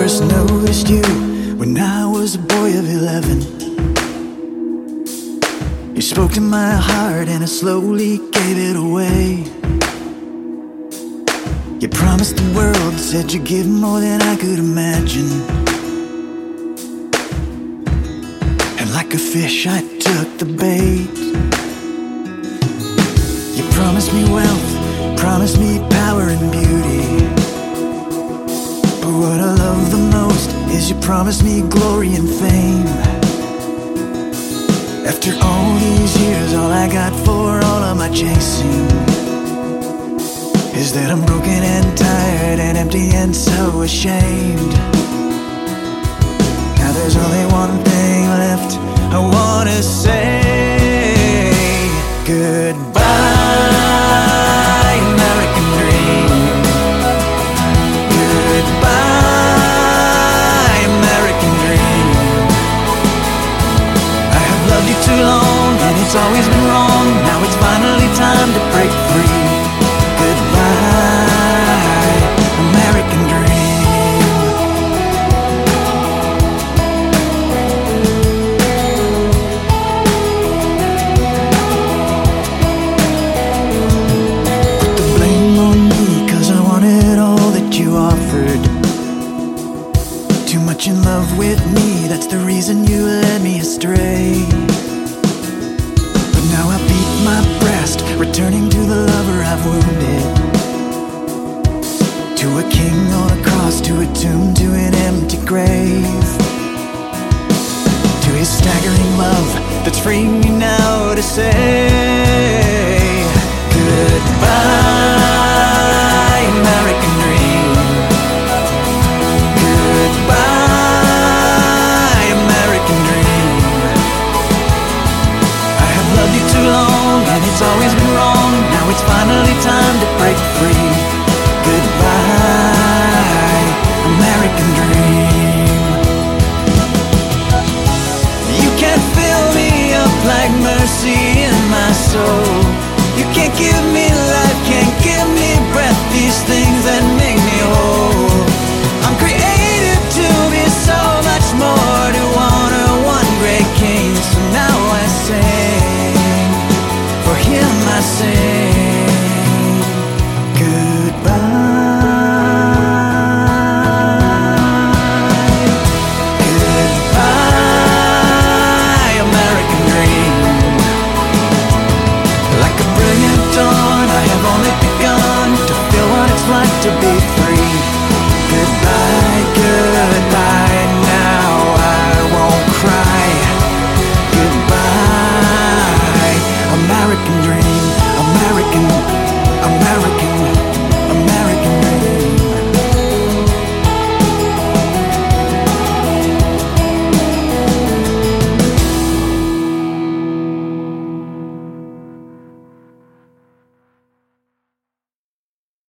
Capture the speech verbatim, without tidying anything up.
first noticed you when I was a boy of eleven. You spoke to my heart and I slowly gave it away. You promised the world, said you'd give more than I could imagine. And like a fish I took the bait. You promised me wealth, promised me power and beauty. But what I love the most is you promised me glory and fame. After all these years, all I got for all of my chasing is that I'm broken and tired and empty and so ashamed. Now there's only one thing left I wanna say. Goodbye, American dream. Goodbye, American dream. I have loved you too long and it's always been wrong. Now it's finally time to break free. Goodbye, American dream. Put the blame on me, cause I wanted all that you offered. Too much in love with me, that's the reason you led me astray. But now I beat my breast, returning to the lover I've wounded. To a king on a cross, to a tomb, to an empty grave. To his staggering love that's freeing me now to say